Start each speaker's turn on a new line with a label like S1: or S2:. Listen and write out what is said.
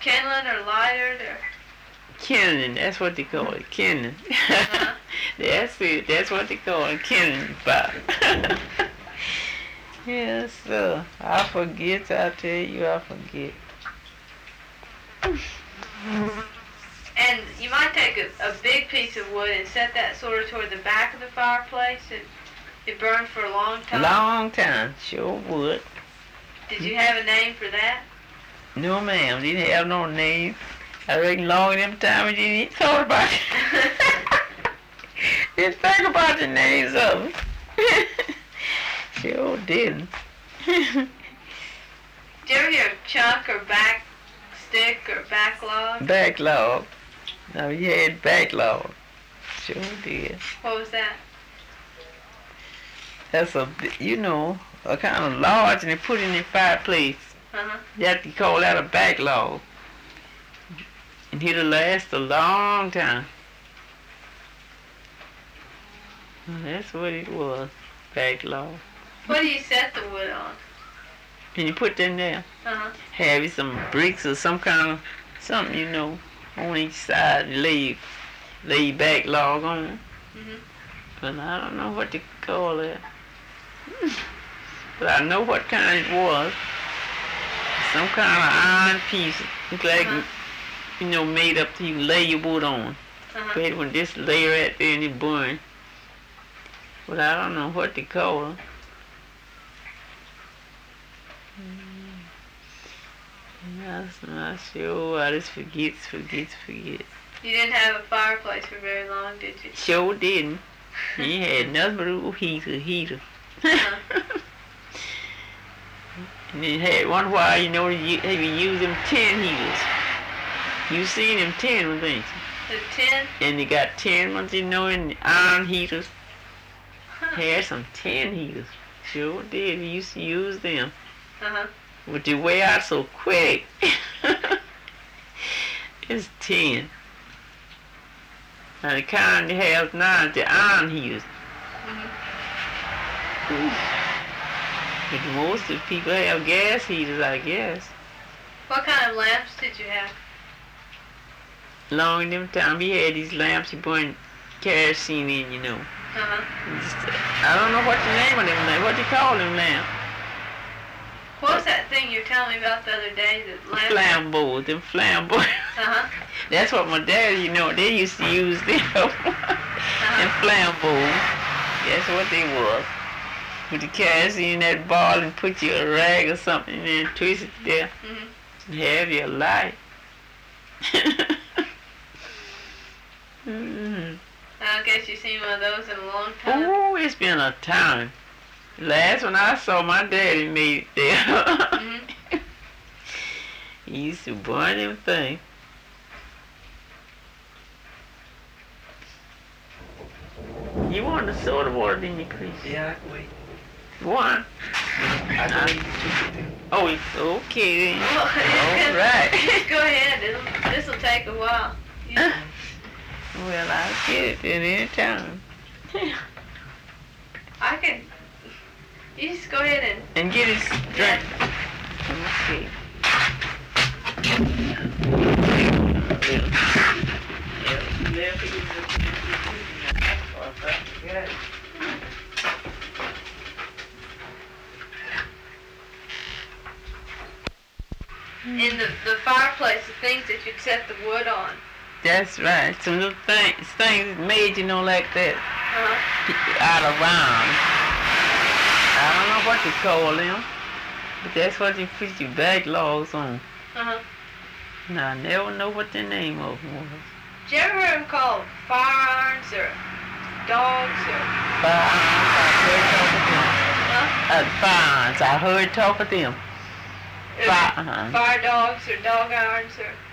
S1: kindling or lighted or?
S2: Kindling, that's what they call it, kindling.
S1: Uh-huh.
S2: That's it, that's what they call it, kindling fire. Yes, sir. I forget, I tell you, I forget.
S1: And you might take a big piece of wood and set that sort of toward the back of the fireplace. It burned for a long time.
S2: Long time, sure would.
S1: Did you have a name for that?
S2: No, ma'am, didn't have no name. I reckon long them time we didn't even thought about it. Didn't think about the names of them. Sure didn't.
S1: Did you ever hear of chuck or back stick or backlog?
S2: Backlog. No, you had backlog. Sure did.
S1: What was that?
S2: That's a kind of large and they put in the fireplace.
S1: Uh-huh.
S2: You have to call that a backlog. And it'll last a long time. That's what it was, backlog.
S1: What do you set the wood on?
S2: And you put that in there.
S1: Uh-huh.
S2: Have you some bricks or some kind of something, on each side. Lay backlog on it.
S1: Mm-hmm.
S2: But I don't know what to call it. But I know what kind it was. Some kind of iron piece. It's like, made up to lay your wood on.
S1: Uh-huh.
S2: But when this lay right there and it burn. But I don't know what to call it. I'm not sure. I just forget.
S1: You didn't have a fireplace for very long, did you?
S2: Sure didn't. You had nothing but a heater.
S1: Uh-huh.
S2: And then had one while, they would use them tin heaters. You seen them tin ones, ain't you?
S1: The tin?
S2: And they got tin ones, in the iron heaters.
S1: Huh.
S2: Had some tin heaters. Sure did. We used to use them.
S1: Uh-huh.
S2: But they wear out so quick. It's tin. Now the kind they have now is the iron heaters.
S1: Mm-hmm.
S2: But most of the people have gas heaters, I guess.
S1: What kind of lamps did you have?
S2: Long in them time, we had these lamps you burn kerosene in,
S1: Uh-huh.
S2: I don't know what the name of them lamps. What do you call them lamps?
S1: What was that thing you were telling me about the other day? The lamp?
S2: Flambeaux, them flambeaux.
S1: Uh-huh.
S2: That's what my daddy, they used to use them. Them flambeaux. That's what they was. Put the kerosene in that ball and put you a rag or something in there and twist it there.
S1: Mm-hmm.
S2: And have your light. Mm-hmm.
S1: I guess you've seen one of those in a long time.
S2: Oh, it's been a time. Last one I saw, my daddy made it there.
S1: Mm-hmm.
S2: He used to burn them things. You want the soda water, didn't you, Chris?
S3: Yeah, I can wait.
S2: One.
S3: I can wait.
S2: Oh, okay then.
S1: Well,
S2: All right.
S1: Just go ahead. This will take a while.
S2: Well, I'll get it at any time.
S1: I can. You just go ahead
S2: And get his drink. Okay.
S1: in the fireplace, the things that you'd set the wood on.
S2: That's right. Some little things made, like that.
S1: Uh-huh.
S2: Out of round. I don't know what to call them, but that's what you put your backlogs on.
S1: Uh-huh.
S2: Now, I never know what the name of them was.
S1: Did you ever hear them called fire irons or dogs or?
S2: Fire irons, I heard talk of them.
S1: Fire dogs or dog irons or?